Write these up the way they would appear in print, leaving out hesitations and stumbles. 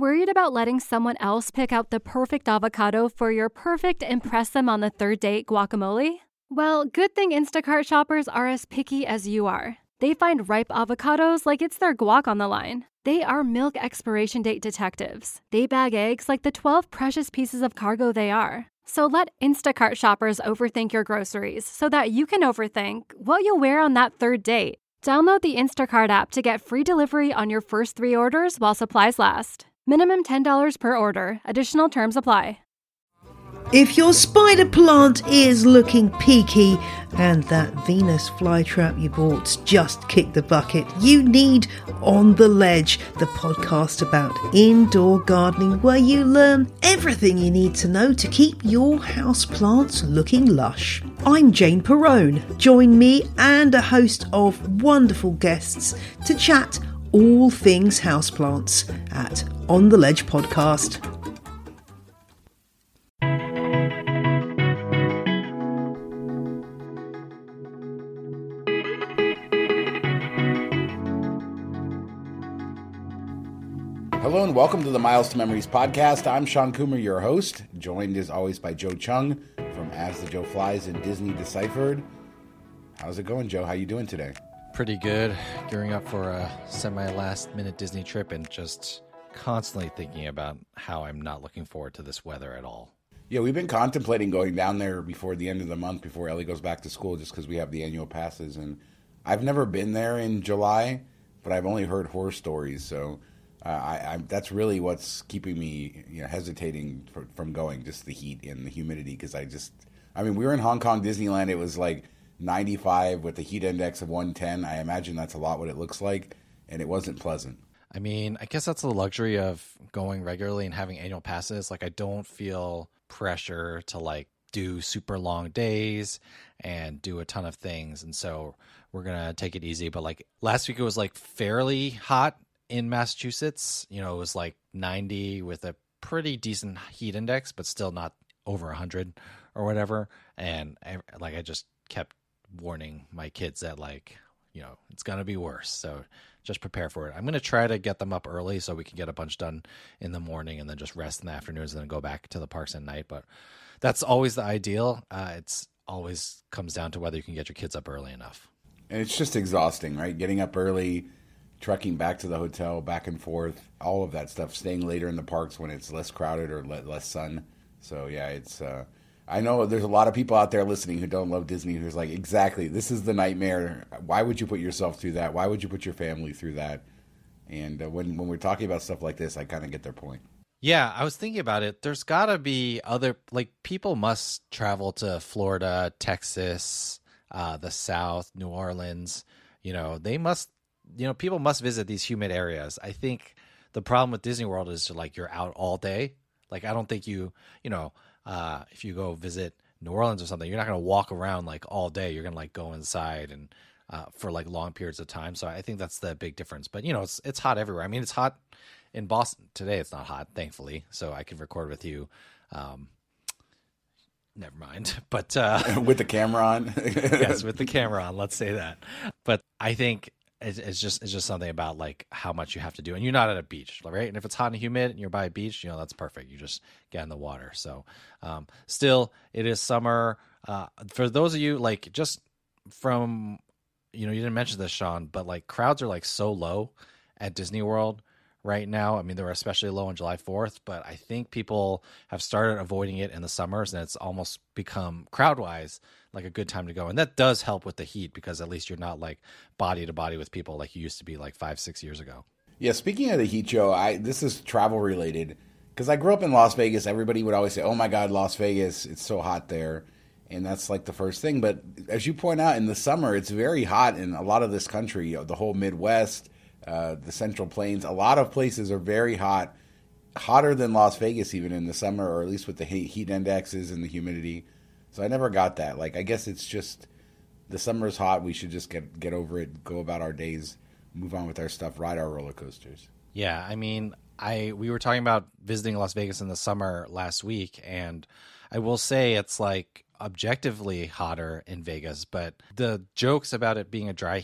Worried about letting someone else pick out the perfect avocado for your perfect impress them on the third date guacamole? Well, good thing Instacart shoppers are as picky as you are. They find ripe avocados like it's their guac on the line. They are milk expiration date detectives. They bag eggs like the 12 precious pieces of cargo they are. So let Instacart shoppers overthink your groceries so that you can overthink what you'll wear on that third date. Download the Instacart app to get free delivery on your first 3 orders while supplies last. Minimum $10 per order. Additional terms apply. If your spider plant is looking peaky and that Venus flytrap you bought just kicked the bucket, you need On the Ledge, the podcast about indoor gardening where you learn everything you need to know to keep your houseplants looking lush. I'm Jane Perrone. Join me and a host of wonderful guests to chat all things houseplants at On the Ledge podcast. Hello and welcome to the Miles to Memories podcast. I'm Sean Coomer, your host, joined as always by Joe Chung from As the Joe Flies and Disney Deciphered. How's it going, Joe? How you doing today? Pretty good. Gearing up for a semi-last minute Disney trip and just constantly thinking about how I'm not looking forward to this weather at all. Yeah, we've been contemplating going down there before the end of the month, before Ellie goes back to school, just because we have the annual passes. And I've never been there in July, but I've only heard horror stories, so that's really what's keeping me, hesitating from going. Just the heat and the humidity. Because we were in Hong Kong Disneyland. It was like 95 with a heat index of 110. I imagine that's a lot what it looks like, and it wasn't pleasant. I mean, I guess that's the luxury of going regularly and having annual passes. Like, I don't feel pressure to do super long days and do a ton of things, and so we're gonna take it easy. But last week, it was fairly hot in Massachusetts. It was 90 with a pretty decent heat index, but still not over 100 or whatever. And I just kept warning my kids that it's going to be worse. So just prepare for it. I'm going to try to get them up early so we can get a bunch done in the morning and then just rest in the afternoons and then go back to the parks at night. But that's always the ideal. It's always comes down to whether you can get your kids up early enough. And it's just exhausting, right? Getting up early, trekking back to the hotel, back and forth, all of that stuff, staying later in the parks when it's less crowded or less sun. So yeah, it's I know there's a lot of people out there listening who don't love Disney who's like, exactly, this is the nightmare. Why would you put yourself through that? Why would you put your family through that? And when we're talking about stuff like this, I kind of get their point. Yeah, I was thinking about it. There's got to be other, people must travel to Florida, Texas, the South, New Orleans. They must, people must visit these humid areas. I think the problem with Disney World is you're out all day. I don't think if you go visit New Orleans or something, you're not going to walk around all day. You're going to go inside and for long periods of time. So I think that's the big difference. But it's hot everywhere. I mean, it's hot in Boston today. It's not hot, thankfully, so I can record with you. Never mind. But with the camera on. Yes, with the camera on. Let's say that. But I think it's just something about how much you have to do, and you're not at a beach, right? And if it's hot and humid and you're by a beach, that's perfect. You just get in the water. So still, it is summer. For those of you just from you didn't mention this, Sean, but crowds are so low at Disney World right now. I mean, they were especially low on July 4th, but I think people have started avoiding it in the summers, and it's almost become crowd-wise a good time to go. And that does help with the heat because at least you're not body to body with people like you used to be 5-6 years ago. Yeah, speaking of the heat, Joe, this is travel related because I grew up in Las Vegas. Everybody would always say, oh my God, Las Vegas, it's so hot there. And that's the first thing. But as you point out, in the summer, it's very hot in a lot of this country, the whole Midwest, the Central Plains. A lot of places are very hot, hotter than Las Vegas even in the summer, or at least with the heat indexes and the humidity. So I never got that. I guess it's just the summer's hot. We should just get over it, go about our days, move on with our stuff, ride our roller coasters. Yeah, I mean, we were talking about visiting Las Vegas in the summer last week, and I will say it's objectively hotter in Vegas, but the jokes about it being a dry heat,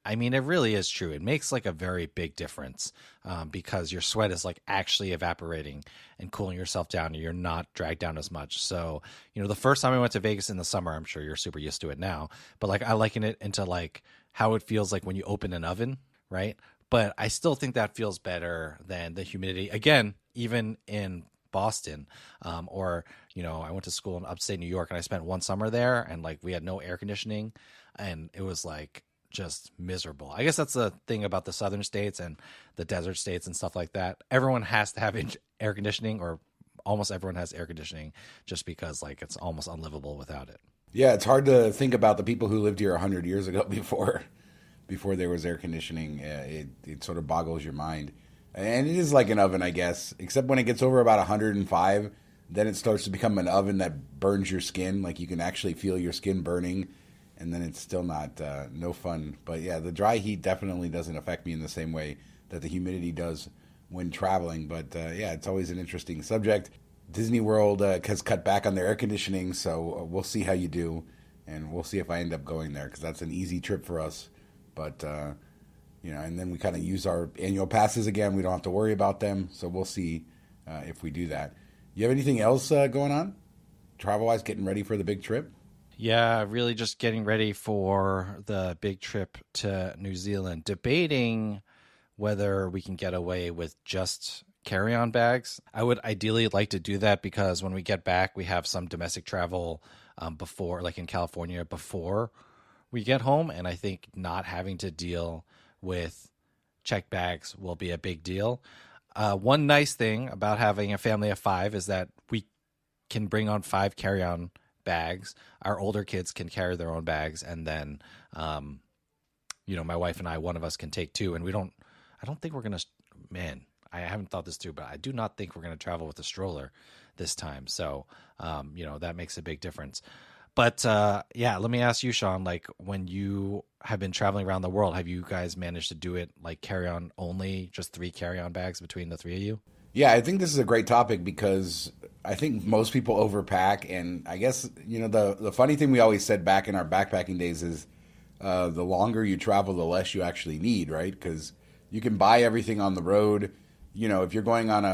I mean, it really is true. It makes like a very big difference because your sweat is like actually evaporating and cooling yourself down, and you're not dragged down as much. So, the first time I went to Vegas in the summer, I'm sure you're super used to it now, but like I liken it into like how it feels like when you open an oven, right? But I still think that feels better than the humidity. Again, even in Boston, or I went to school in upstate New York, and I spent one summer there, and like we had no air conditioning, and it was like just miserable. I guess that's the thing about the southern states and the desert states and stuff like that. Everyone has to have air conditioning, or almost everyone has air conditioning, just because like it's almost unlivable without it. Yeah, it's hard to think about the people who lived here 100 years ago before there was air conditioning. It sort of boggles your mind. And it is like an oven, I guess, except when it gets over about 105, then it starts to become an oven that burns your skin. Like you can actually feel your skin burning, and then it's still not no fun. But yeah, the dry heat definitely doesn't affect me in the same way that the humidity does when traveling. But yeah, it's always an interesting subject. Disney World has cut back on their air conditioning, so we'll see how you do, and we'll see if I end up going there, because that's an easy trip for us. But and then we kind of use our annual passes again. We don't have to worry about them, so we'll see if we do that. You have anything else going on, travel-wise, getting ready for the big trip? Yeah, really just getting ready for the big trip to New Zealand, debating whether we can get away with just carry-on bags. I would ideally like to do that because when we get back, we have some domestic travel before, like in California, before we get home. And I think not having to deal with checked bags will be a big deal. One nice thing about having a family of 5 is that we can bring on 5 carry-on bags. Our older kids can carry their own bags, and then my wife and I, one of us can take 2, and I don't think we're gonna, I haven't thought this through, but I do not think we're gonna travel with a stroller this time. So that makes a big difference. But let me ask you, Sean, like when you have been traveling around the world, have you guys managed to do it like carry-on only, just 3 carry-on bags between the 3 of you? Yeah, I think this is a great topic because I think most people overpack. And I guess, the funny thing we always said back in our backpacking days is the longer you travel, the less you actually need, right? Because you can buy everything on the road. If you're going on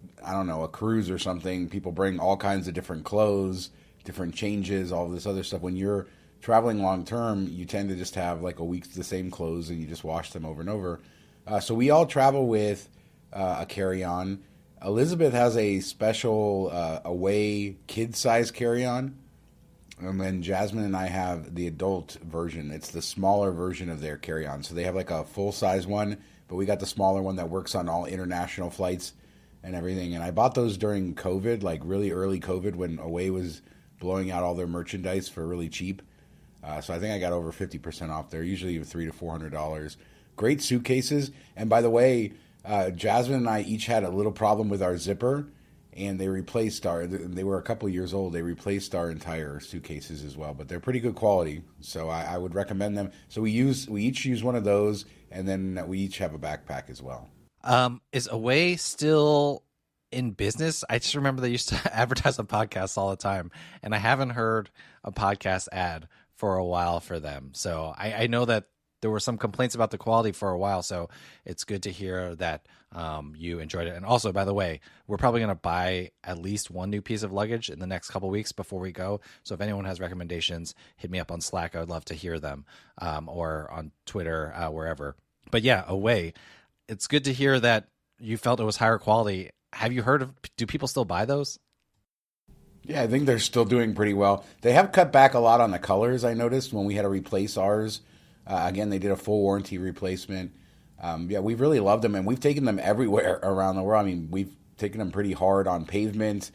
a cruise or something, people bring all kinds of different clothes, different changes, all this other stuff. When you're traveling long term, you tend to just have like a week's the same clothes, and you just wash them over and over. So we all travel with a carry-on. Elizabeth has a special Away kid-size carry-on, and then Jasmine and I have the adult version. It's the smaller version of their carry-on. So they have like a full-size one, but we got the smaller one that works on all international flights and everything. And I bought those during COVID, like really early COVID, when Away was blowing out all their merchandise for really cheap. So I think I got over 50% off. They're usually $300 to $400. Great suitcases. And by the way, Jasmine and I each had a little problem with our zipper, and they replaced they were a couple years old. They replaced our entire suitcases as well, but they're pretty good quality. So I would recommend them. So we each use one of those, and then we each have a backpack as well. Is Away still in business? I just remember they used to advertise on podcasts all the time, and I haven't heard a podcast ad for a while for them. So I know that there were some complaints about the quality for a while, so it's good to hear that you enjoyed it. And also, by the way, we're probably going to buy at least one new piece of luggage in the next couple weeks before we go. So if anyone has recommendations, hit me up on Slack. I would love to hear them, or on Twitter, wherever. But yeah, Away. It's good to hear that you felt it was higher quality. Have you heard do people still buy those? Yeah, I think they're still doing pretty well. They have cut back a lot on the colors, I noticed, when we had to replace ours. Again, they did a full warranty replacement. We've really loved them, and we've taken them everywhere around the world. I mean, we've taken them pretty hard on pavement,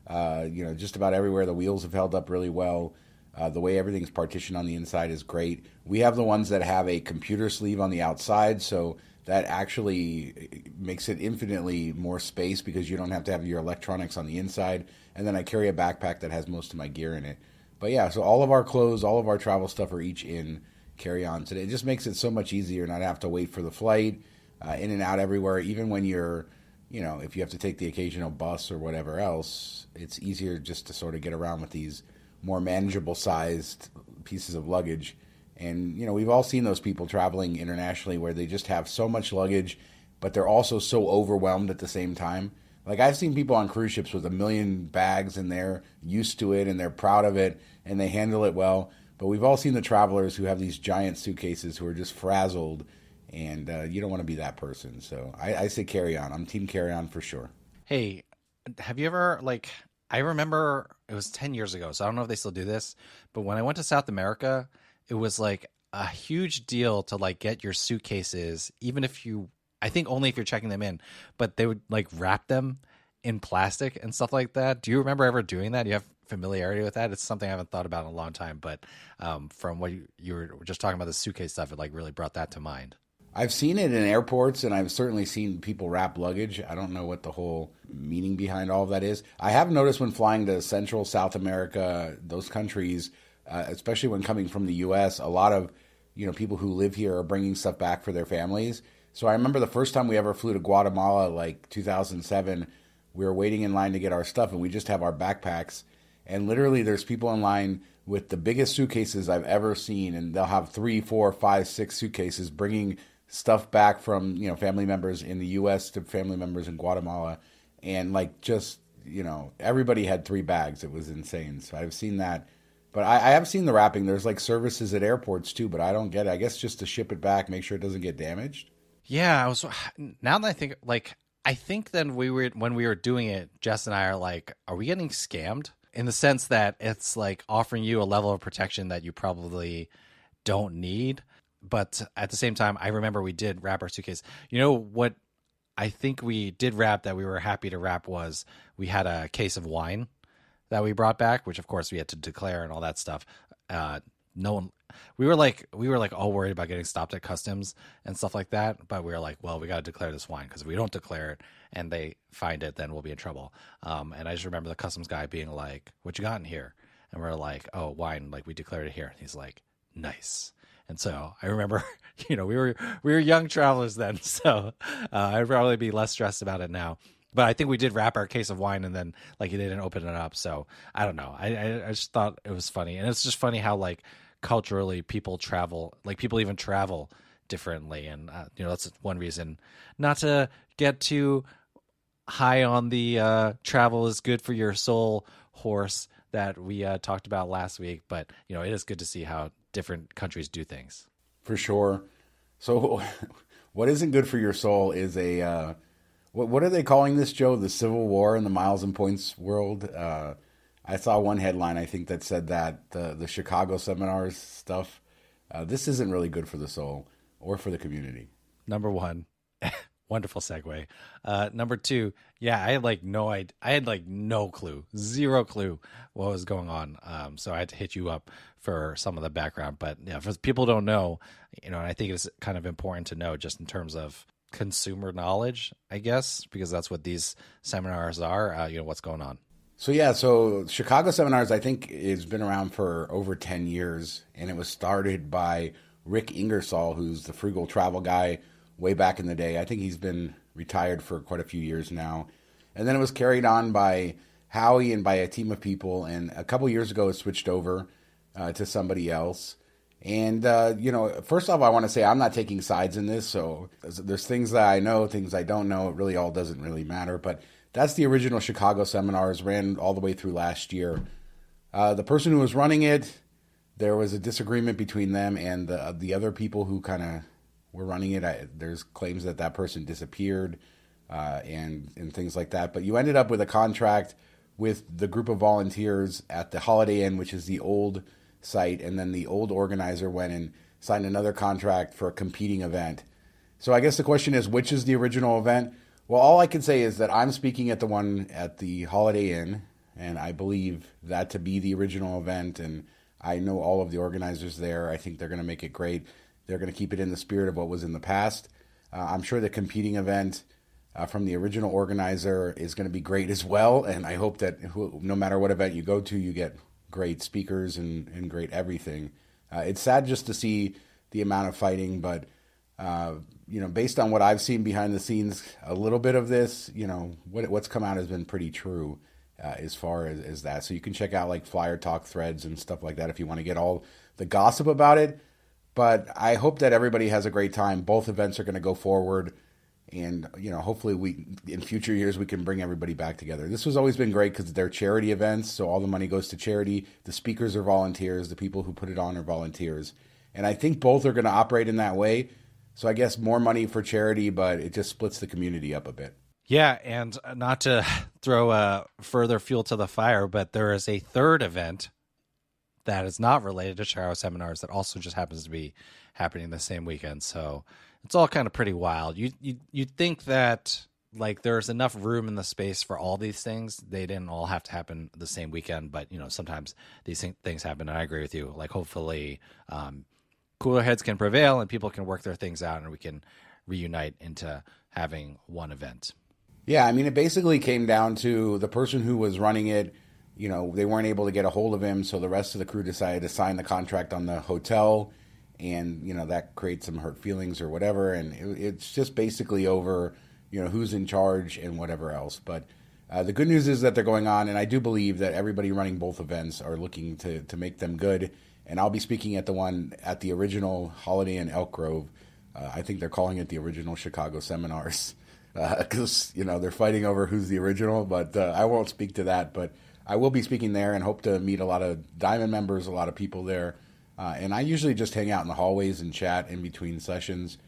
just about everywhere. The wheels have held up really well. The way everything's partitioned on the inside is great. We have the ones that have a computer sleeve on the outside, so that actually makes it infinitely more space because you don't have to have your electronics on the inside. And then I carry a backpack that has most of my gear in it. But yeah, so all of our clothes, all of our travel stuff are each in carry-on today. It just makes it so much easier not have to wait for the flight, in and out everywhere. Even when you're, if you have to take the occasional bus or whatever else, it's easier just to sort of get around with these more manageable sized pieces of luggage. And, we've all seen those people traveling internationally where they just have so much luggage, but they're also so overwhelmed at the same time. Like, I've seen people on cruise ships with 1 million bags, and they're used to it, and they're proud of it, and they handle it well. But we've all seen the travelers who have these giant suitcases who are just frazzled, and you don't want to be that person. So I say carry on. I'm team carry on for sure. Hey, have you ever, I remember it was 10 years ago, so I don't know if they still do this, but when I went to South America, it was like a huge deal to get your suitcases, even if I think only if you're checking them in, but they would wrap them in plastic and stuff like that. Do you remember ever doing that? Do you have familiarity with that? It's something I haven't thought about in a long time, but from what you were just talking about, the suitcase stuff, it really brought that to mind. I've seen it in airports, and I've certainly seen people wrap luggage. I don't know what the whole meaning behind all of that is. I have noticed when flying to Central, South America, those countries, especially when coming from the U.S., a lot of people who live here are bringing stuff back for their families. So I remember the first time we ever flew to Guatemala, 2007, we were waiting in line to get our stuff, and we just have our backpacks. And literally there's people in line with the biggest suitcases I've ever seen, and they'll have 3, 4, 5, 6 suitcases bringing stuff back from, family members in the U.S. to family members in Guatemala. And everybody had 3 bags. It was insane. So I've seen that. But I have seen the wrapping. There's services at airports too, but I don't get it. I guess just to ship it back, make sure it doesn't get damaged. Yeah, now that I think, I think then when we were doing it, Jess and I are we getting scammed? In the sense that it's offering you a level of protection that you probably don't need. But at the same time, I remember we did wrap our suitcase. What I think we did wrap that we were happy to wrap was we had a case of wine that we brought back, which of course we had to declare and all that stuff. We were all worried about getting stopped at customs and stuff like that. But we were well, we got to declare this wine, because if we don't declare it and they find it, then we'll be in trouble. And I just remember the customs guy being like, "What you got in here?" And we're like, "Oh, wine. We declared it here." And he's like, "Nice." And so I remember, we were young travelers then, so I'd probably be less stressed about it now. But I think we did wrap our case of wine, and then they didn't open it up. So I don't know. I just thought it was funny, and it's just funny how culturally people travel, people even travel differently, and that's one reason not to get too high on the travel is good for your soul horse that we talked about last week. But it is good to see how different countries do things. For sure. So what isn't good for your soul is what are they calling this, Joe? The Civil War in the miles and points world? I saw one headline, I think, that said that the Chicago seminars stuff, this isn't really good for the soul or for the community. Number one, wonderful segue. Number two, yeah, I had no clue, zero clue what was going on. So I had to hit you up for some of the background. But yeah, for people who don't know, and I think it's kind of important to know just in terms of consumer knowledge, I guess, because that's what these seminars are. What's going on. So Chicago Seminars, I think, has been around for over 10 years, and it was started by Rick Ingersoll, who's the frugal travel guy way back in the day. I think he's been retired for quite a few years now. And then it was carried on by Howie and by a team of people, and a couple years ago it switched over to somebody else. And, first off, I want to say I'm not taking sides in this, so there's things that I know, things I don't know. It really all doesn't really matter, but that's the original Chicago Seminars, ran all the way through last year. The person who was running it, there was a disagreement between them and the other people who kind of were running it. There's claims that person disappeared and things like that. But you ended up with a contract with the group of volunteers at the Holiday Inn, which is the old site, and then the old organizer went and signed another contract for a competing event. So I guess the question is, which is the original event? Well, all I can say is that I'm speaking at the one at the Holiday Inn, and I believe that to be the original event, and I know all of the organizers there. I think they're going to make it great. They're going to keep it in the spirit of what was in the past. I'm sure the competing event from the original organizer is going to be great as well, and I hope that no matter what event you go to, you get great speakers and great everything. It's sad just to see the amount of fighting, but based on what I've seen behind the scenes, a little bit of this, what's come out has been pretty true as far as that. So you can check out Flyer Talk threads and stuff like that if you want to get all the gossip about it. But I hope that everybody has a great time. Both events are going to go forward. And, hopefully in future years, we can bring everybody back together. This has always been great because they're charity events. So all the money goes to charity. The speakers are volunteers. The people who put it on are volunteers. And I think both are going to operate in that way. So I guess more money for charity, but it just splits the community up a bit. Yeah, and not to throw further fuel to the fire, but there is a third event that is not related to Chicago Seminars that also just happens to be happening the same weekend. So it's all kind of pretty wild. You'd think that like there's enough room in the space for all these things. They didn't all have to happen the same weekend, but sometimes these things happen. And I agree with you. Like hopefully cooler heads can prevail and people can work their things out and we can reunite into having one event. Yeah, I mean, it basically came down to the person who was running it. They weren't able to get a hold of him, so the rest of the crew decided to sign the contract on the hotel, and, that creates some hurt feelings or whatever, and it's just basically over, who's in charge and whatever else. But the good news is that they're going on, and I do believe that everybody running both events are looking to make them good, and I'll be speaking at the original Holiday Inn Elk Grove. I think they're calling it the original Chicago Seminars. Because, they're fighting over who's the original, but I won't speak to that. But I will be speaking there and hope to meet a lot of Diamond members, a lot of people there. And I usually just hang out in the hallways and chat in between sessions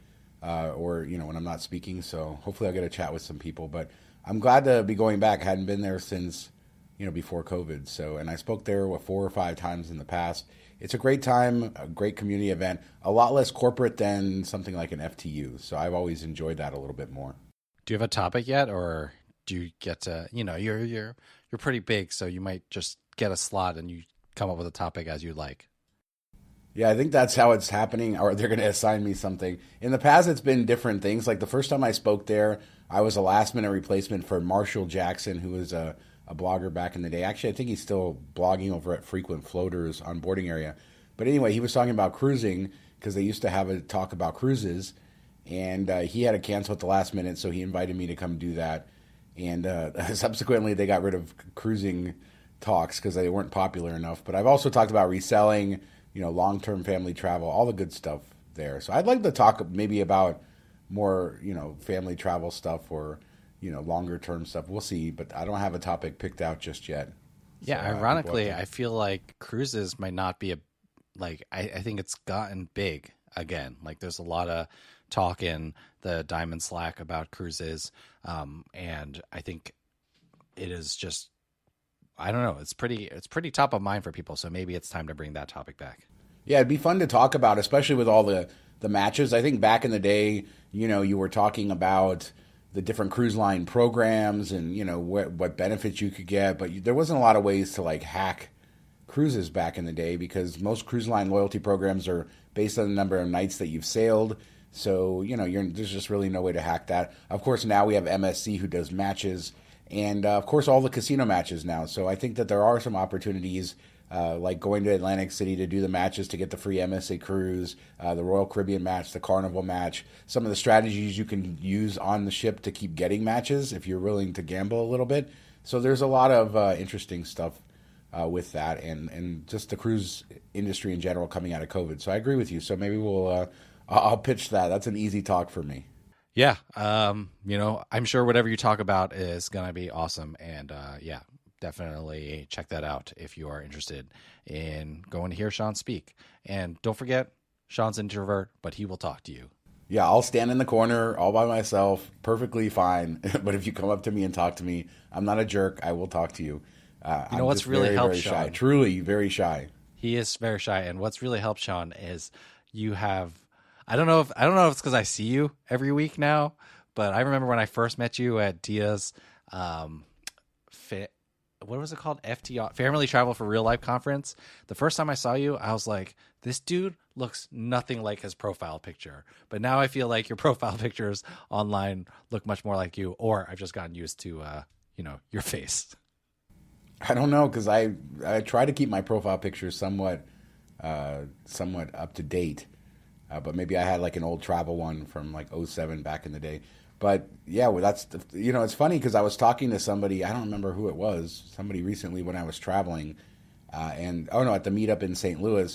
or, when I'm not speaking. So hopefully I'll get a chat with some people. But I'm glad to be going back. I hadn't been there since, before COVID. So, and I spoke there 4 or 5 times in the past. It's a great time, a great community event, a lot less corporate than something like an FTU. So I've always enjoyed that a little bit more. Do you have a topic yet, or do you get to, you're pretty big, so you might just get a slot and you come up with a topic as you like? Yeah, I think that's how it's happening, or they're going to assign me something. In the past, it's been different things. Like the first time I spoke there, I was a last-minute replacement for Marshall Jackson, who was a blogger back in the day. Actually, I think he's still blogging over at Frequent Floaters on Boarding Area. But anyway, he was talking about cruising because they used to have a talk about cruises. And he had to cancel at the last minute, so he invited me to come do that. And subsequently, they got rid of cruising talks because they weren't popular enough. But I've also talked about reselling, long-term family travel, all the good stuff there. So I'd like to talk maybe about more, family travel stuff or, longer-term stuff. We'll see, but I don't have a topic picked out just yet. Yeah, so, ironically, I feel like cruises might not be I think it's gotten big again. Like there's a lot of talk in the Diamond Slack about cruises, and I think it is just, I don't know, it's pretty top of mind for people, so maybe it's time to bring that topic back. Yeah, it'd be fun to talk about, especially with all the matches. I think back in the day, you were talking about the different cruise line programs and, what benefits you could get, but there wasn't a lot of ways to hack cruises back in the day because most cruise line loyalty programs are based on the number of nights that you've sailed. So, there's just really no way to hack that. Of course, now we have MSC who does matches and, of course, all the casino matches now. So I think that there are some opportunities like going to Atlantic City to do the matches to get the free MSA cruise, the Royal Caribbean match, the Carnival match, some of the strategies you can use on the ship to keep getting matches if you're willing to gamble a little bit. So there's a lot of interesting stuff with that and just the cruise industry in general coming out of COVID. So I agree with you. So maybe I'll pitch that. That's an easy talk for me. Yeah. I'm sure whatever you talk about is going to be awesome. And definitely check that out if you are interested in going to hear Sean speak. And don't forget, Sean's an introvert, but he will talk to you. Yeah, I'll stand in the corner all by myself, perfectly fine. But if you come up to me and talk to me, I'm not a jerk. I will talk to you. I'm what's really helped very Sean? Shy. Truly, very shy. He is very shy, and what's really helped Sean is you have. I don't know if it's because I see you every week now, but I remember when I first met you at Dia's, what was it called? FTR, Family Travel for Real Life Conference. The first time I saw you, I was like, this dude looks nothing like his profile picture. But now I feel like your profile pictures online look much more like you, or I've just gotten used to, your face. I don't know, because I try to keep my profile pictures somewhat up to date. But maybe I had like an old travel one from like 2007 back in the day. But yeah, well, that's, it's funny because I was talking to somebody, I don't remember who it was, somebody recently when I was traveling, at the meetup in St. Louis,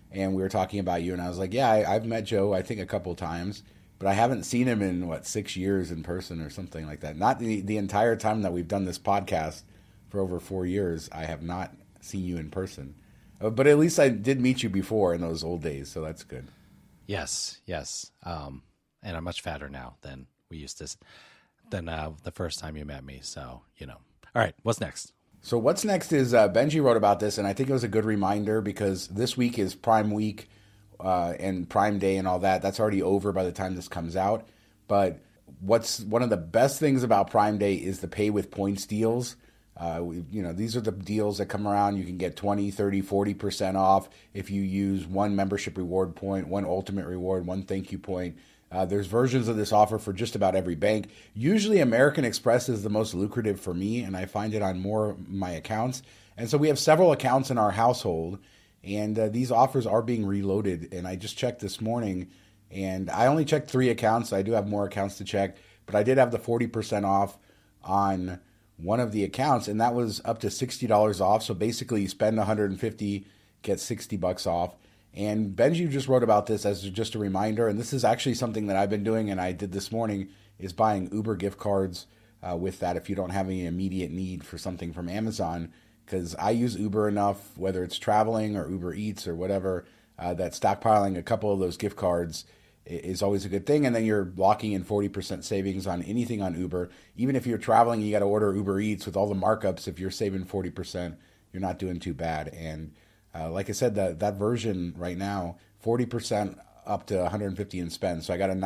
and we were talking about you, and I was like, yeah, I've met Joe, I think, a couple times, but I haven't seen him in, 6 years in person or something like that. Not the entire time that we've done this podcast for over 4 years, I have not seen you in person. But at least I did meet you before in those old days, so that's good. Yes. And I'm much fatter now than we used to, than the first time you met me. So, All right, what's next? So what's next is Benji wrote about this, and I think it was a good reminder because this week is Prime Week and Prime Day and all that. That's already over by the time this comes out. But what's one of the best things about Prime Day is the pay with points deals. These are the deals that come around. You can get 20, 30, 40% off if you use one membership reward point, one ultimate reward, one thank you point. There's versions of this offer for just about every bank. Usually American Express is the most lucrative for me, and I find it on more of my accounts. And so we have several accounts in our household, and these offers are being reloaded. And I just checked this morning, and I only checked 3 accounts. I do have more accounts to check, but I did have the 40% off on one of the accounts, and that was up to $60 off. So basically you spend $150, get $60 off. And Benji just wrote about this as just a reminder, and this is actually something that I've been doing, and I did this morning, is buying Uber gift cards with that if you don't have any immediate need for something from Amazon, because I use Uber enough, whether it's traveling or Uber Eats or whatever, that stockpiling a couple of those gift cards is always a good thing. And then you're locking in 40% savings on anything on Uber. Even if you're traveling, you got to order Uber Eats with all the markups. If you're saving 40%, you're not doing too bad. And like I said, that version right now, 40% up to $150 in spend. So I got a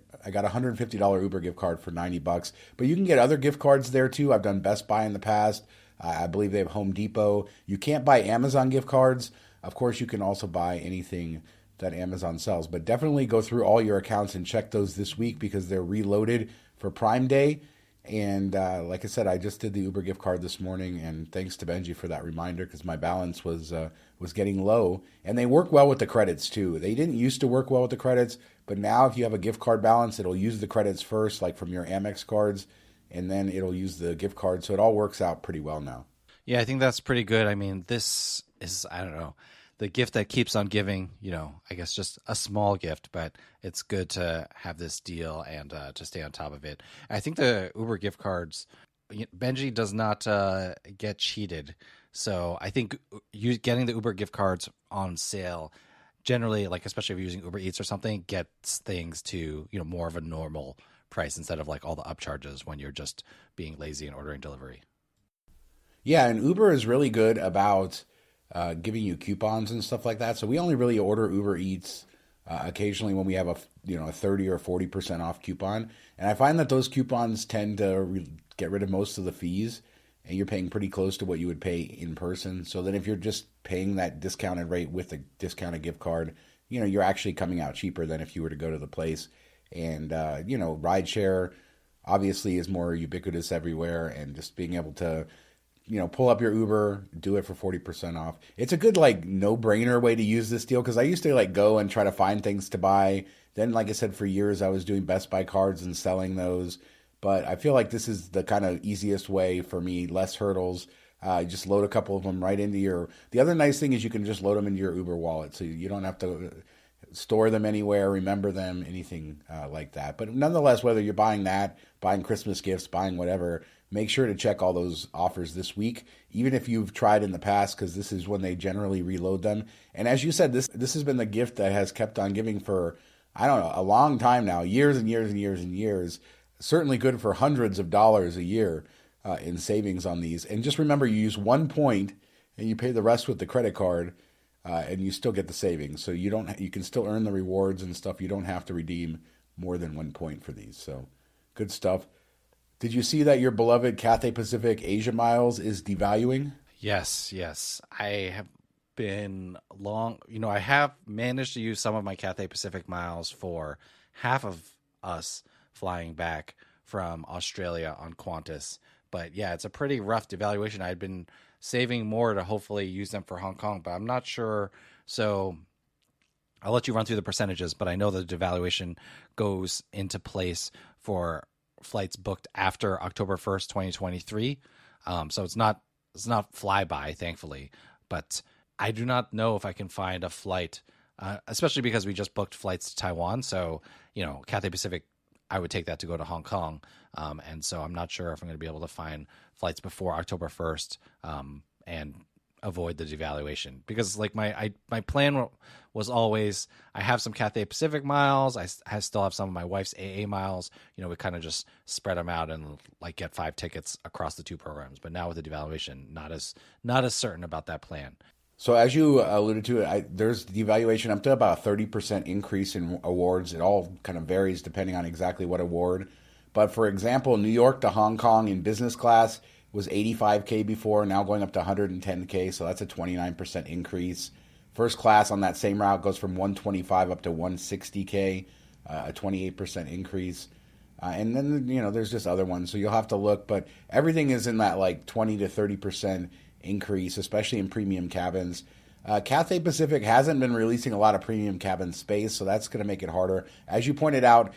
$150 Uber gift card for $90. But you can get other gift cards there too. I've done Best Buy in the past. I believe they have Home Depot. You can't buy Amazon gift cards. Of course, you can also buy anything that Amazon sells. But definitely go through all your accounts and check those this week because they're reloaded for Prime Day. And like I said, I just did the Uber gift card this morning, and thanks to Benji for that reminder because my balance was getting low. And they work well with the credits too. They didn't used to work well with the credits, but now if you have a gift card balance, it'll use the credits first, like from your Amex cards, and then it'll use the gift card. So it all works out pretty well now. Yeah, I think that's pretty good. I mean, this is, I don't know, the gift that keeps on giving, I guess just a small gift, but it's good to have this deal and to stay on top of it. I think the Uber gift cards, Benji does not get cheated. So I think you getting the Uber gift cards on sale generally, like especially if you're using Uber Eats or something, gets things to, more of a normal price instead of like all the upcharges when you're just being lazy and ordering delivery. Yeah, and Uber is really good about giving you coupons and stuff like that. So we only really order Uber Eats occasionally when we have a 30 or 40% off coupon. And I find that those coupons tend to get rid of most of the fees, and you're paying pretty close to what you would pay in person. So then if you're just paying that discounted rate with the discounted gift card, you're actually coming out cheaper than if you were to go to the place. And, rideshare obviously is more ubiquitous everywhere, and just being able to pull up your Uber, do it for 40% off. It's a good, no-brainer way to use this deal because I used to, go and try to find things to buy. Then, like I said, for years I was doing Best Buy cards and selling those. But I feel like this is the kind of easiest way for me, less hurdles. Just load a couple of them right into your... The other nice thing is you can just load them into your Uber wallet, so you don't have to store them anywhere, remember them, anything like that. But nonetheless, whether you're buying that, buying Christmas gifts, buying whatever, make sure to check all those offers this week, even if you've tried in the past, because this is when they generally reload them. And as you said, this has been the gift that has kept on giving for, I don't know, a long time now, years and years and years and years. Certainly good for hundreds of dollars a year in savings on these. And just remember, you use 1 point and you pay the rest with the credit card, and you still get the savings. So you can still earn the rewards and stuff. You don't have to redeem more than 1 point for these. So good stuff. Did you see that your beloved Cathay Pacific Asia Miles is devaluing? Yes. I have been I have managed to use some of my Cathay Pacific miles for half of us flying back from Australia on Qantas. But yeah, it's a pretty rough devaluation. I'd been saving more to hopefully use them for Hong Kong, but I'm not sure. So I'll let you run through the percentages, but I know the devaluation goes into place for flights booked after October 1st, 2023. So it's not flyby, thankfully, but I do not know if I can find a flight, especially because we just booked flights to Taiwan. So, Cathay Pacific, I would take that to go to Hong Kong. And so I'm not sure if I'm going to be able to find flights before October 1st and avoid the devaluation, because like my plan was always, I have some Cathay Pacific miles. I still have some of my wife's AA miles. We kind of just spread them out and like get 5 tickets across the 2 programs. But now with the devaluation, not as certain about that plan. So as you alluded to, there's devaluation up to about a 30% increase in awards. It all kind of varies depending on exactly what award. But for example, New York to Hong Kong in business class was $85K before, now going up to $110K. So that's a 29% increase. First class on that same route goes from $125 up to $160K, a 28% increase. And then, there's just other ones. So you'll have to look. But everything is in that like 20 to 30% increase, especially in premium cabins. Cathay Pacific hasn't been releasing a lot of premium cabin space, so that's going to make it harder. As you pointed out,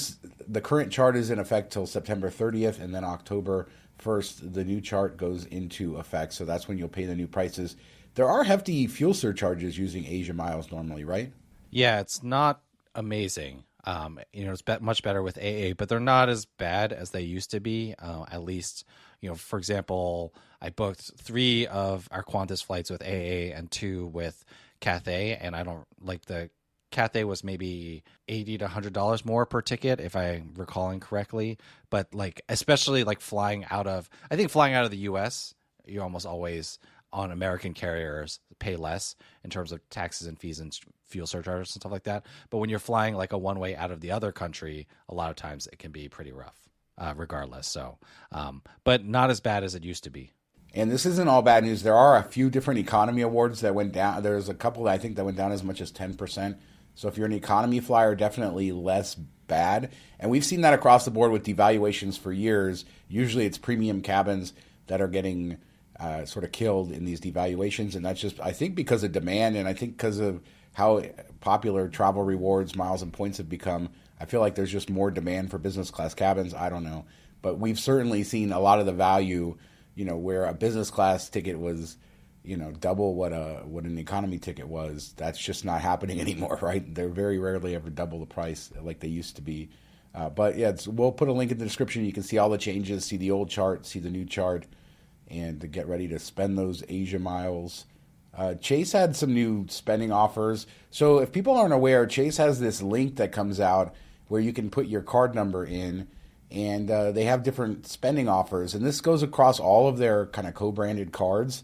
the current chart is in effect till September 30th, and then October 1st, the new chart goes into effect. So that's when you'll pay the new prices. There are hefty fuel surcharges using Asia Miles normally, right? Yeah, it's not amazing. It's much better with AA, but they're not as bad as they used to be. At least, for example, I booked 3 of our Qantas flights with AA and 2 with Cathay, and I don't like the Cathay was maybe $80 to $100 more per ticket, if I'm recalling correctly. But like, especially like flying out of the US, you almost always on American carriers pay less in terms of taxes and fees and fuel surcharges and stuff like that. But when you're flying like a one way out of the other country, a lot of times it can be pretty rough, regardless. So, but not as bad as it used to be. And this isn't all bad news. There are a few different economy awards that went down. There's a couple that I think that went down as much as 10%. So if you're an economy flyer, definitely less bad. And we've seen that across the board with devaluations for years. Usually it's premium cabins that are getting sort of killed in these devaluations. And that's just, I think, because of demand, and I think because of how popular travel rewards, miles, and points have become. I feel like there's just more demand for business class cabins. I don't know. But we've certainly seen a lot of the value, where a business class ticket was, double what an economy ticket was. That's just not happening anymore, right? They're very rarely ever double the price like they used to be. But yeah, we'll put a link in the description. You can see all the changes, see the old chart, see the new chart, and to get ready to spend those Asia miles. Chase had some new spending offers. So if people aren't aware, Chase has this link that comes out where you can put your card number in, and they have different spending offers. And this goes across all of their kind of co-branded cards.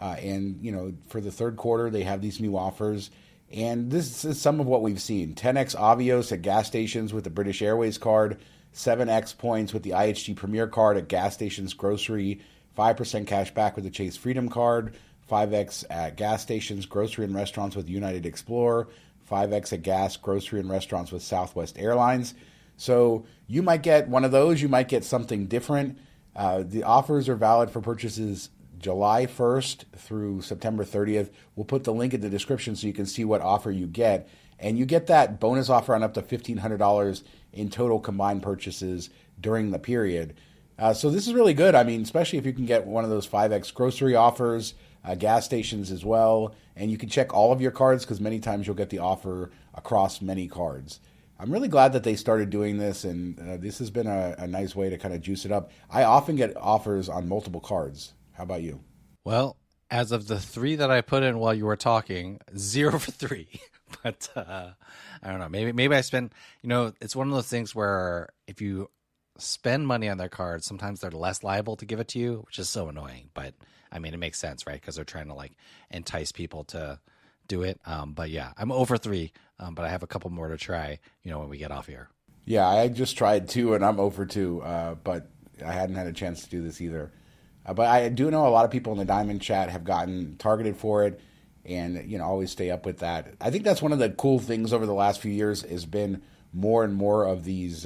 And for the third quarter, they have these new offers. And this is some of what we've seen. 10x Avios at gas stations with the British Airways card, 7x points with the IHG Premier card at gas stations grocery, 5% cash back with the Chase Freedom card, 5x at gas stations, grocery, and restaurants with United Explorer, 5x at gas, grocery, and restaurants with Southwest Airlines. So you might get one of those. You might get something different. The offers are valid for purchases July 1st through September 30th. We'll put the link in the description so you can see what offer you get. And you get that bonus offer on up to $1,500 in total combined purchases during the period. So this is really good. I mean, especially if you can get one of those 5x grocery offers, gas stations as well. And you can check all of your cards because many times you'll get the offer across many cards. I'm really glad that they started doing this, and this has been a nice way to kind of juice it up. I often get offers on multiple cards. How about you? Well, as of the 3 that I put in while you were talking, 0 for 3. But I don't know. Maybe I spend, it's one of those things where if you spend money on their cards, sometimes they're less liable to give it to you, which is so annoying. But I mean, it makes sense, right? Because they're trying to like entice people to do it. But yeah, I'm over 3, but I have a couple more to try, when we get off here. Yeah, I just tried 2 and I'm over 2, but I hadn't had a chance to do this either. But I do know a lot of people in the Diamond chat have gotten targeted for it, and always stay up with that. I think that's one of the cool things over the last few years has been more and more of these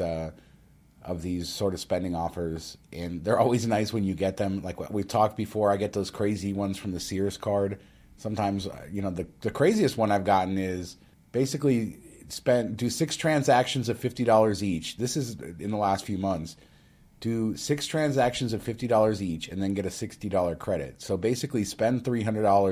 sort of spending offers, and they're always nice when you get them. Like we've talked before, I get those crazy ones from the Sears card. Sometimes the craziest one I've gotten is basically do 6 transactions of $50 each. This is in the last few months. Do 6 transactions of $50 each and then get a $60 credit. So basically spend $300,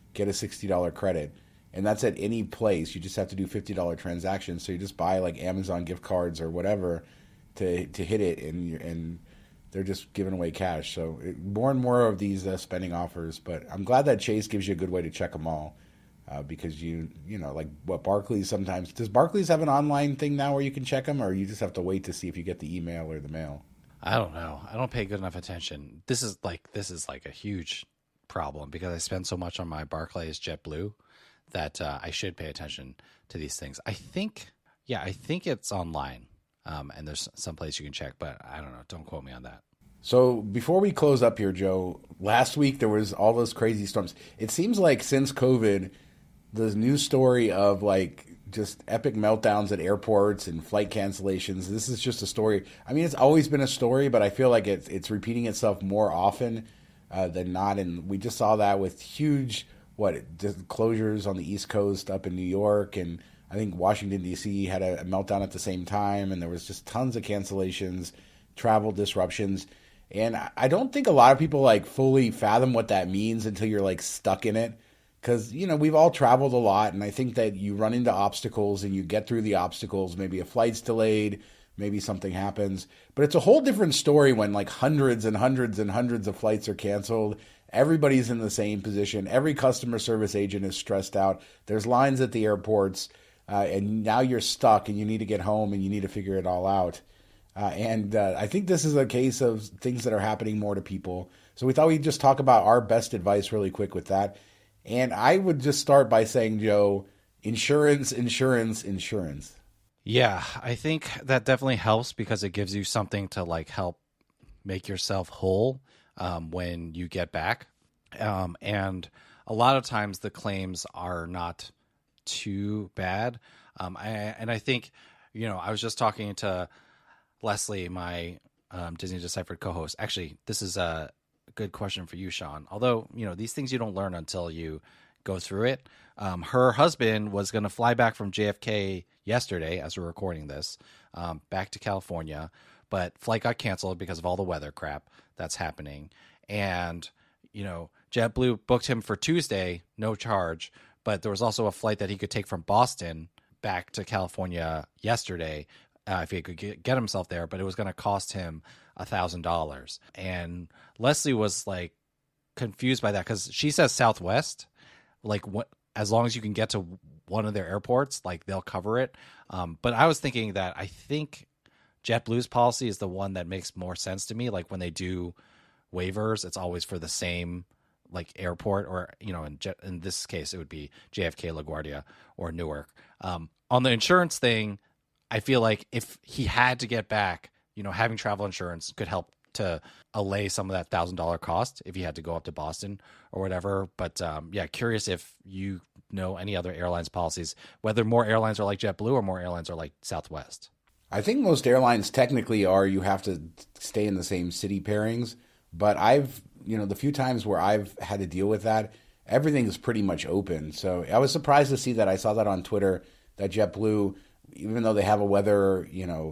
get a $60 credit. And that's at any place. You just have to do $50 transactions. So you just buy like Amazon gift cards or whatever to hit it, and they're just giving away cash. So more and more of these spending offers. But I'm glad that Chase gives you a good way to check them all, because you know, like what Barclays sometimes. Does Barclays have an online thing now where you can check them, or you just have to wait to see if you get the email or the mail? I don't know. I don't pay good enough attention. This is like a huge problem because I spend so much on my Barclays JetBlue that I should pay attention to these things. I think it's online, and there's some place you can check, but I don't know. Don't quote me on that. So before we close up here, Joe, last week there was all those crazy storms. It seems like since COVID, the news story of like just epic meltdowns at airports and flight cancellations, this is just a story. I mean, it's always been a story, but I feel like it's repeating itself more often than not. And we just saw that with huge closures on the East Coast up in New York, and I think Washington, D.C. had a meltdown at the same time, and there was just tons of cancellations, travel disruptions. And I don't think a lot of people like fully fathom what that means until you're like stuck in it. Because, you know, we've all traveled a lot, and I think that you run into obstacles and you get through the obstacles. Maybe a flight's delayed, maybe something happens. But it's a whole different story when like hundreds and hundreds and hundreds of flights are canceled. Everybody's in the same position. Every customer service agent is stressed out. There's lines at the airports, and now you're stuck and you need to get home and you need to figure it all out. And I think this is a case of things that are happening more to people. So we thought we'd just talk about our best advice really quick with that. And I would just start by saying, Joe, insurance. Yeah, I think that definitely helps because it gives you something to like help make yourself whole when you get back. And a lot of times the claims are not too bad. I think, you know, I was just talking to Leslie, my Disney Deciphered co-host. Actually, this is a good question for you, Sean. Although, you know, these things you don't learn until you go through it. Her husband was going to fly back from JFK yesterday, as we're recording this, back to California, but flight got canceled because of all the weather crap that's happening. And, you know, JetBlue booked him for Tuesday, no charge, but there was also a flight that he could take from Boston back to California yesterday if he could get himself there, but it was going to cost him $1,000. And Leslie was like confused by that because she says Southwest, like as long as you can get to one of their airports, like they'll cover it. But I was thinking that I think JetBlue's policy is the one that makes more sense to me. Like when they do waivers, it's always for the same like airport, or, you know, in this case, it would be JFK, LaGuardia, or Newark. On the insurance thing, I feel like if he had to get back, you know, having travel insurance could help to allay some of that $1,000 cost if he had to go up to Boston or whatever. But yeah, curious if you know any other airlines policies, whether more airlines are like JetBlue or more airlines are like Southwest. I think most airlines technically are, you have to stay in the same city pairings. But the few times where I've had to deal with that, everything is pretty much open. So I was surprised to see that. I saw that on Twitter, that JetBlue, even though they have a weather,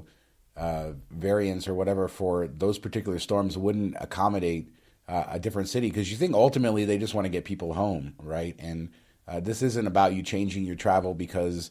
variance or whatever for those particular storms, wouldn't accommodate a different city, because you think ultimately they just want to get people home, right? And this isn't about you changing your travel because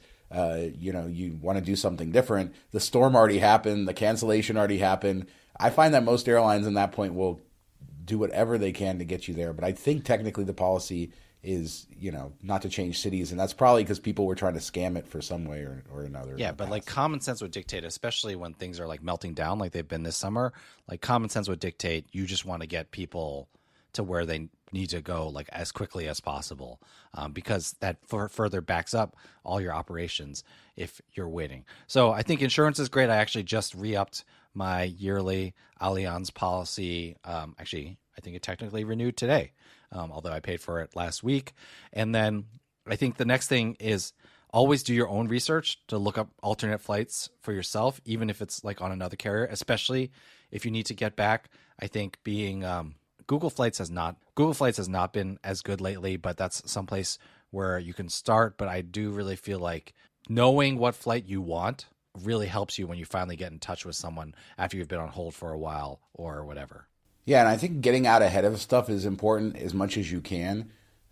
you want to do something different. The storm already happened, the cancellation already happened. I find that most airlines in that point will do whatever they can to get you there. But I think technically the policy is, not to change cities. And that's probably because people were trying to scam it for some way or another. Yeah, but like common sense would dictate, especially when things are like melting down like they've been this summer, like common sense would dictate you just want to get people to where they need to go like as quickly as possible, because that further backs up all your operations if you're waiting. So I think insurance is great. I actually just re-upped my yearly Allianz policy. Actually, I think it technically renewed today, although I paid for it last week. And then I think the next thing is always do your own research to look up alternate flights for yourself, even if it's like on another carrier, especially if you need to get back. I think being Google Flights has not been as good lately, but that's someplace where you can start. But I do really feel like knowing what flight you want really helps you when you finally get in touch with someone after you've been on hold for a while or whatever. Yeah, and I think getting out ahead of stuff is important as much as you can.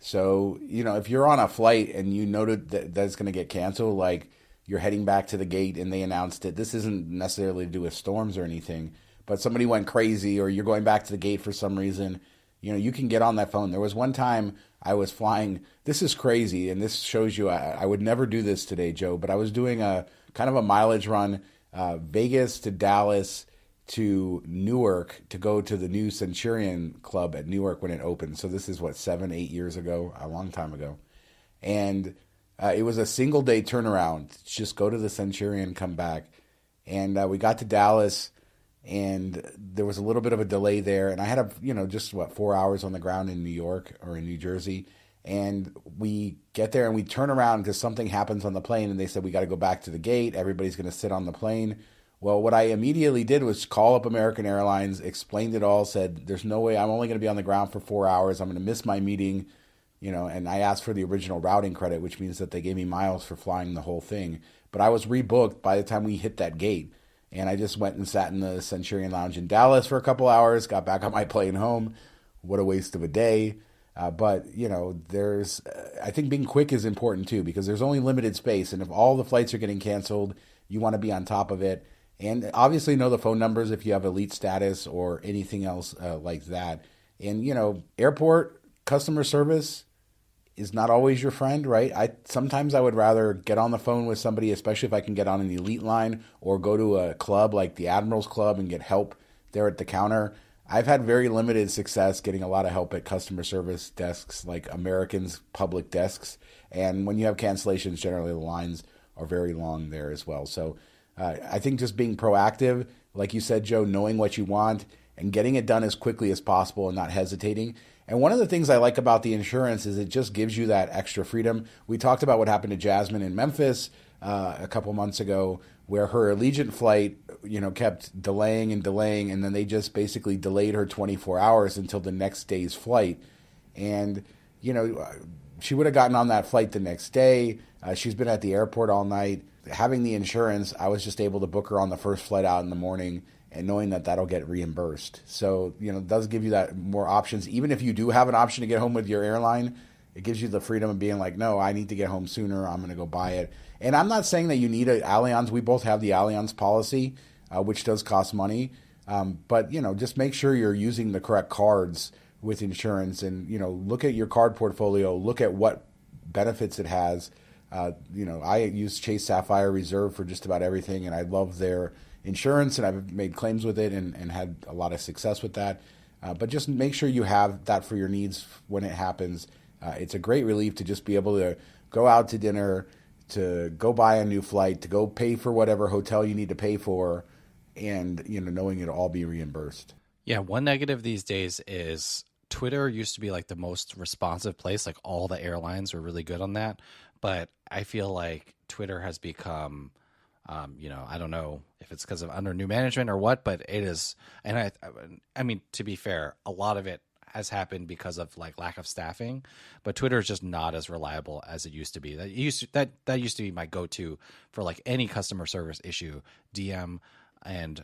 So, if you're on a flight and you noted that it's going to get canceled, like you're heading back to the gate and they announced it, this isn't necessarily to do with storms or anything, but somebody went crazy or you're going back to the gate for some reason, you can get on that phone. There was one time I was flying, this is crazy, and this shows you I would never do this today, Joe, but I was doing a kind of a mileage run, Vegas to Dallas to Newark to go to the new Centurion Club at Newark when it opened. So this is 7-8 years ago, a long time ago. And it was a single day turnaround. Just go to the Centurion, come back. And we got to Dallas and there was a little bit of a delay there. And I had 4 hours on the ground in New York or in New Jersey. And we get there and we turn around because something happens on the plane and they said, we got to go back to the gate. Everybody's going to sit on the plane. Well, what I immediately did was call up American Airlines, explained it all, said, there's no way, I'm only going to be on the ground for 4 hours. I'm going to miss my meeting, and I asked for the original routing credit, which means that they gave me miles for flying the whole thing. But I was rebooked by the time we hit that gate. And I just went and sat in the Centurion Lounge in Dallas for a couple hours, got back on my plane home. What a waste of a day. But I think being quick is important too, because there's only limited space. And if all the flights are getting canceled, you want to be on top of it. And obviously know the phone numbers if you have elite status or anything else like that. And, airport customer service is not always your friend, right? Sometimes I would rather get on the phone with somebody, especially if I can get on an elite line, or go to a club like the Admirals Club and get help there at the counter. I've had very limited success getting a lot of help at customer service desks like American's public desks. And when you have cancellations, generally the lines are very long there as well. So I think just being proactive, like you said, Joe, knowing what you want and getting it done as quickly as possible and not hesitating. And one of the things I like about the insurance is it just gives you that extra freedom. We talked about what happened to Jasmine in Memphis a couple months ago, where her Allegiant flight, kept delaying, and then they just basically delayed her 24 hours until the next day's flight. And, she would have gotten on that flight the next day. She's been at the airport all night. Having the insurance, I was just able to book her on the first flight out in the morning and knowing that that'll get reimbursed. So, it does give you that more options. Even if you do have an option to get home with your airline, it gives you the freedom of being like, no, I need to get home sooner. I'm going to go buy it. And I'm not saying that you need an Allianz. We both have the Allianz policy, which does cost money. But, just make sure you're using the correct cards with insurance and, look at your card portfolio, look at what benefits it has. I use Chase Sapphire Reserve for just about everything, and I love their insurance, and I've made claims with it and had a lot of success with that. But just make sure you have that for your needs when it happens. It's a great relief to just be able to go out to dinner, to go buy a new flight, to go pay for whatever hotel you need to pay for, and knowing it'll all be reimbursed. Yeah, one negative these days is Twitter used to be like the most responsive place. Like all the airlines were really good on that. But I feel like Twitter has become, I don't know if it's because of under new management or what, but it is. And I mean, to be fair, a lot of it has happened because of like lack of staffing, but Twitter is just not as reliable as it used to be. That used to be my go-to for like any customer service issue, DM. And,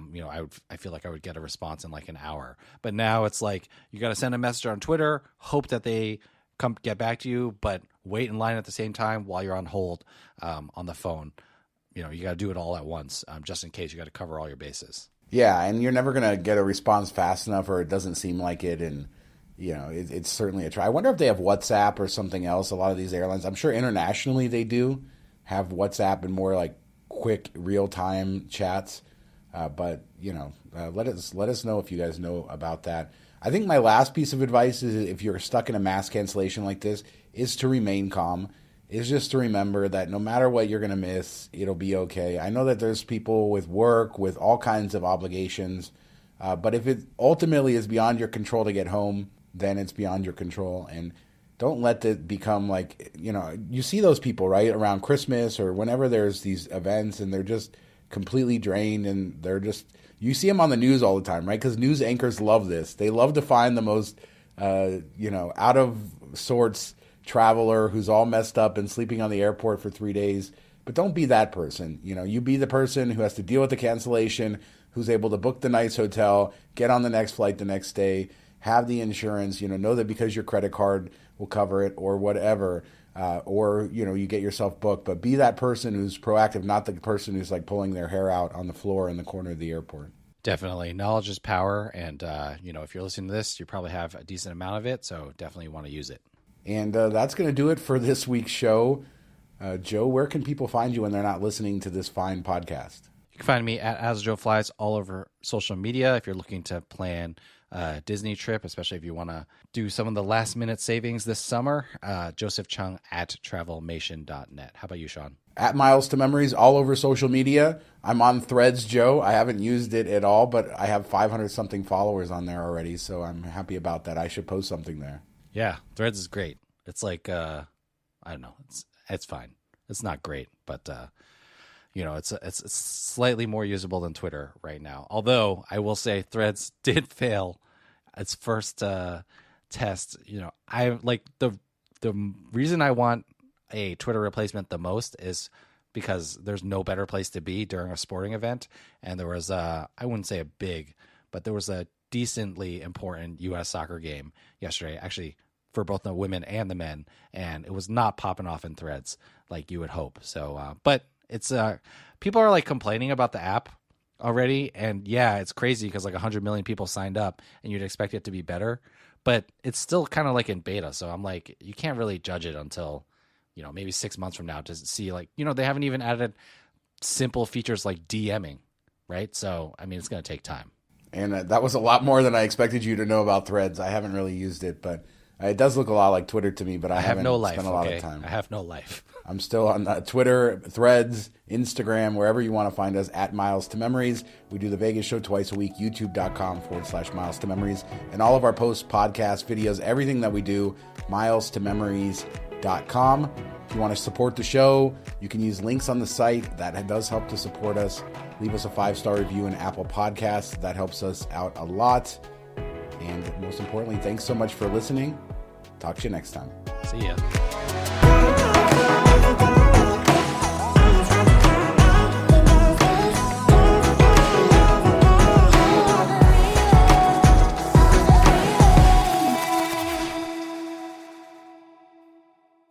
I feel like I would get a response in like an hour, but now it's like, you got to send a message on Twitter, hope that they come get back to you, but wait in line at the same time while you're on hold, on the phone. You got to do it all at once, just in case. You got to cover all your bases. Yeah. And you're never going to get a response fast enough, or it doesn't seem like it. And, it's certainly a try. I wonder if they have WhatsApp or something else. A lot of these airlines, I'm sure internationally they do have WhatsApp and more like quick real-time chats. But let us know if you guys know about that. I think my last piece of advice is, if you're stuck in a mass cancellation like this, is to remain calm. Is just to remember that no matter what you're going to miss, it'll be okay. I know that there's people with work, with all kinds of obligations, but if it ultimately is beyond your control to get home, then it's beyond your control. And don't let it become like, you see those people, right, around Christmas or whenever there's these events, and they're just completely drained, and you see them on the news all the time, right? Because news anchors love this. They love to find the most, out of sorts traveler who's all messed up and sleeping on the airport for 3 days. But don't be that person. You be the person who has to deal with the cancellation, who's able to book the nice hotel, get on the next flight the next day, have the insurance, know that because your credit card will cover it or whatever, or, you get yourself booked, but be that person who's proactive, not the person who's like pulling their hair out on the floor in the corner of the airport. Definitely. Knowledge is power. And, if you're listening to this, you probably have a decent amount of it. So definitely want to use it. And that's going to do it for this week's show. Joe, where can people find you when they're not listening to this fine podcast? You can find me at As Joe Flies all over social media. If you're looking to plan a Disney trip, especially if you want to do some of the last minute savings this summer, Joseph Chung at travelmation.net. How about you, Sean? At Miles to Memories all over social media. I'm on Threads, Joe. I haven't used it at all, but I have 500 something followers on there already, so I'm happy about that. I should post something there. Yeah, Threads is great. It's like, I don't know, it's fine. It's not great, but it's slightly more usable than Twitter right now. Although I will say Threads did fail its first test. I like the reason I want a Twitter replacement the most is because there's no better place to be during a sporting event. And there was I wouldn't say a big, but there was a decently important U.S. soccer game yesterday, actually, for both the women and the men, and it was not popping off in Threads like you would hope. So, but it's people are like complaining about the app already, and yeah, it's crazy because like 100 million people signed up, and you'd expect it to be better, but it's still kind of like in beta. So I'm like, you can't really judge it until maybe 6 months from now to see like they haven't even added simple features like DMing, right? So I mean, it's going to take time. And that was a lot more than I expected you to know about Threads. I haven't really used it, but it does look a lot like Twitter to me, but I haven't spent a lot of time. I have no life. I'm still on Twitter, Threads, Instagram, wherever you want to find us, at Miles to Memories. We do the Vegas show twice a week, youtube.com/Miles to Memories. And all of our posts, podcasts, videos, everything that we do, milestomemories.com. If you want to support the show, you can use links on the site. That does help to support us. Leave us a 5-star review in Apple Podcasts. That helps us out a lot. And most importantly, thanks so much for listening. Talk to you next time. See ya.